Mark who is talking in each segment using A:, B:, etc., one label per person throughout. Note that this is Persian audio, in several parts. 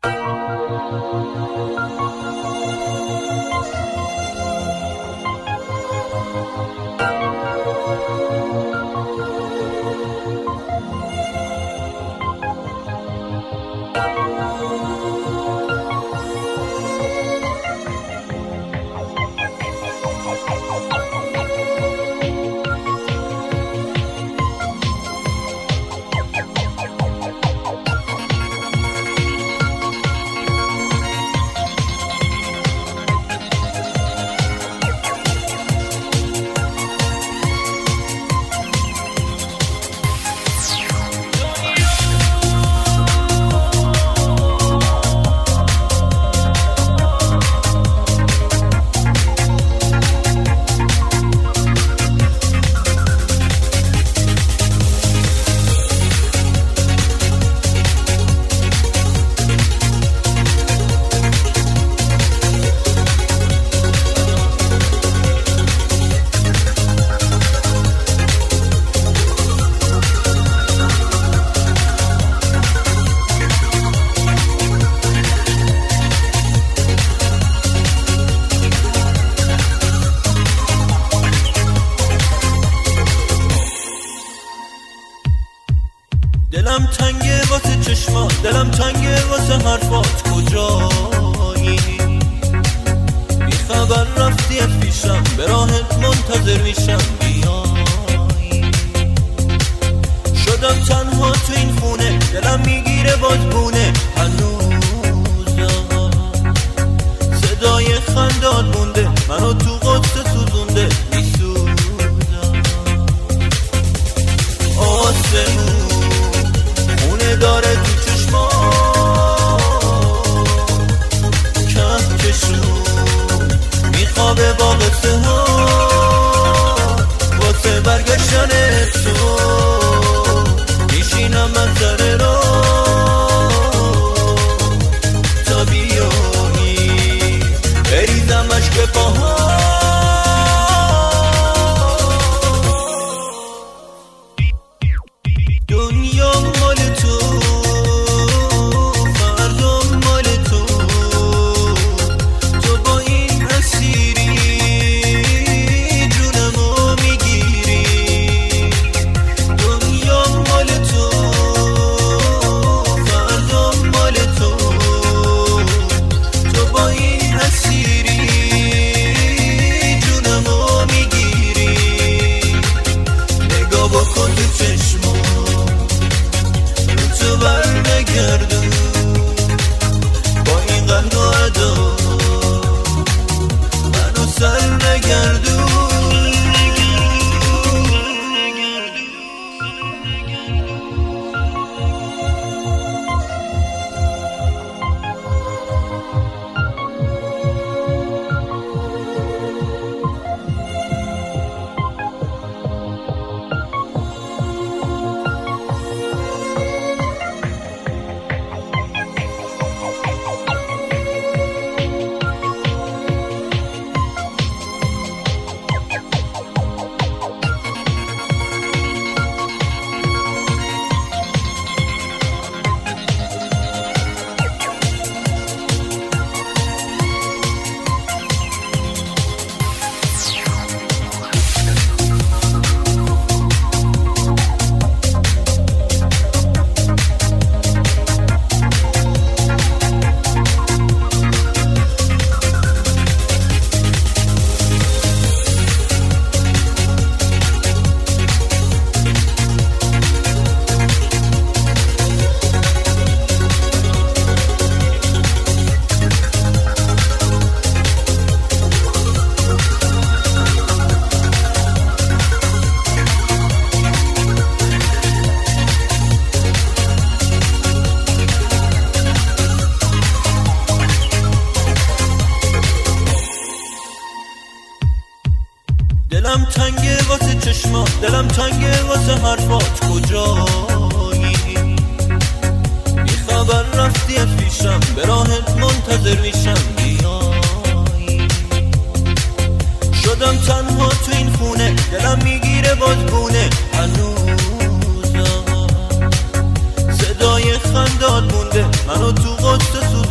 A: دلم تنگه واسه چشمات، دلم تنگه واسه حرفات، کجایی؟ بی خبر رفتی از پیشم، به راهت منتظر میشم بیایی. شدم تنها تو این خونه، دلم میگیره بازبونه هنوزم. صدای خندات مونده، منو تو قصه سوزونده میسوزم. آسمون داره تو چشما کهکشون، میخوابه با قصه ها واسه برگشتن تو. میشینم من سر را تا بیایی، بریزم عشق پاها. دنیا مال تو، فردا مال تو. تو با این اسیری جونمو میگیری. دنیا مال تو، فردا مال تو. تو با این اسیری جونمو میگیری. نگاه بکن تو چشمو، تو برنگردون با این قهر و عدا، منو سر نگردون. دلم تنگه واسه چشمات، دلم تنگه واسه حرفات، کجایی؟ بی خبر رفتی از پیشم، به راهت منتظر میشم بیایی. شدم تنها تو این خونه، دلم میگیره بازبونه هنوزم. صدای خندات مونده، منو تو قصه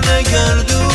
A: گردون